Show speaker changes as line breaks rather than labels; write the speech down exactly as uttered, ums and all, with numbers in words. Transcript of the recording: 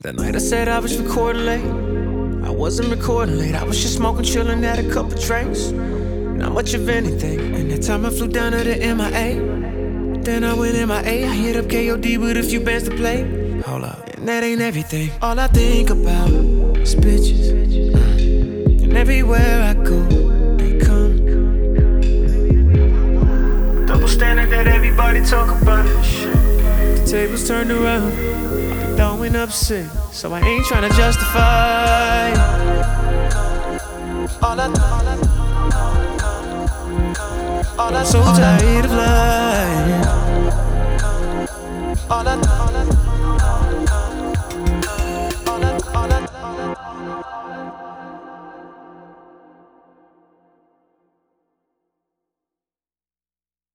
That night I said I was recording late. I wasn't recording late, I was just smoking, chilling, had a couple drinks. Not much of anything. And that time I flew down to the M I A. Then I went M I A, I hit up K O D with a few bands to play. Hold up, and that ain't everything. All I think about is bitches. uh, And everywhere I go, they come. Double standard that everybody talk about. Shit. The tables turned around, I be throwing up sick, so I ain't tryna justify all I, all I, all I, I'm so tired of lying. All I